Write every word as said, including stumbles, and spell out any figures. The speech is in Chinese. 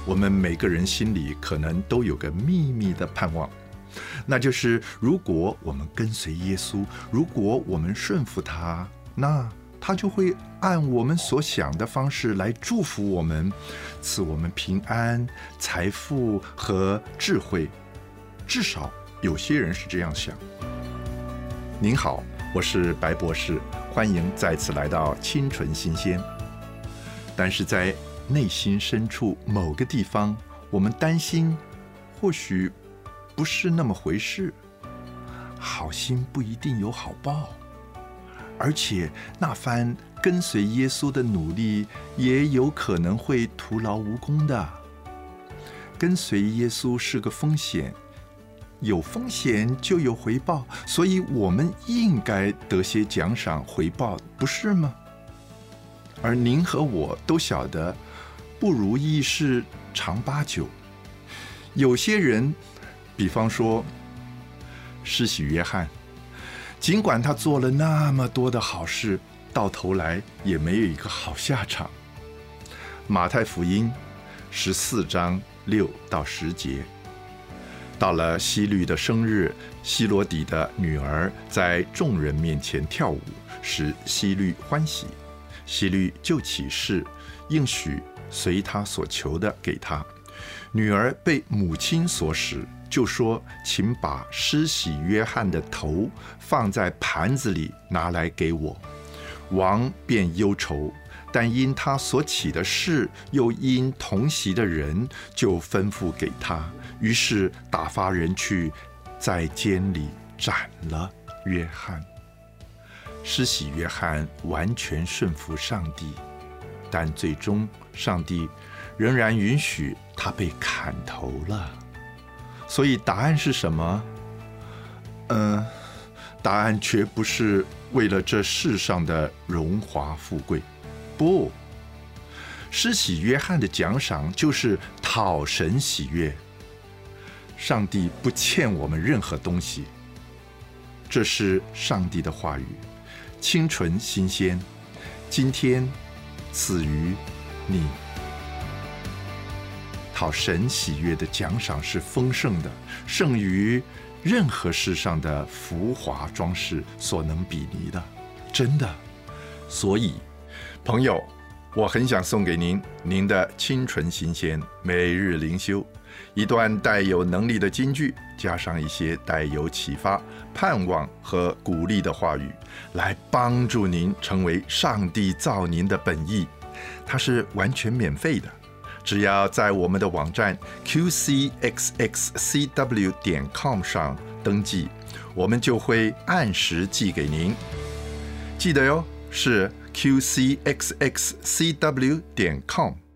我们每个人心里可能都有个秘密的盼望，那就是如果我们跟随耶稣，如果我们顺服他，那他就会按我们所想的方式来祝福我们，赐我们平安、财富和智慧。至少有些人是这样想。您好，我是白博士，欢迎再次来到清纯新鲜。但是在内心深处某个地方，我们担心或许不是那么回事，好心不一定有好报，而且那番跟随耶稣的努力也有可能会徒劳无功的。跟随耶稣是个风险，有风险就有回报，所以我们应该得些奖赏回报，不是吗？而您和我都晓得，不如意事常八九。有些人，比方说施洗约翰，尽管他做了那么多的好事，到头来也没有一个好下场。马太福音十四章六到十节，到了希律的生日，希罗底的女儿在众人面前跳舞，使希律欢喜。希律就起誓，应许随他所求的给他。女儿被母亲所使，就说：“请把施洗约翰的头放在盘子里，拿来给我。”王便忧愁，但因他所起的事，又因同席的人，就吩咐给他。于是打发人去，在监里斩了约翰。施洗约翰完全顺服上帝，但最终上帝仍然允许他被砍头了。所以答案是什么？呃，答案绝不是为了这世上的荣华富贵，不，施洗约翰的奖赏就是讨神喜悦。上帝不欠我们任何东西，这是上帝的话语，清纯新鲜，今天赐予你。讨神喜悦的奖赏是丰盛的，胜于任何世上的浮华装饰所能比拟的，真的。所以，朋友，我很想送给您您的清纯新鲜每日灵修，一段带有能力的金句，加上一些带有启发、盼望和鼓励的话语，来帮助您成为上帝造您的本意。它是完全免费的，只要在我们的网站 Q C X X C W 点 com 上登记，我们就会按时寄给您。记得哟，是 Q C X X C W 点 com。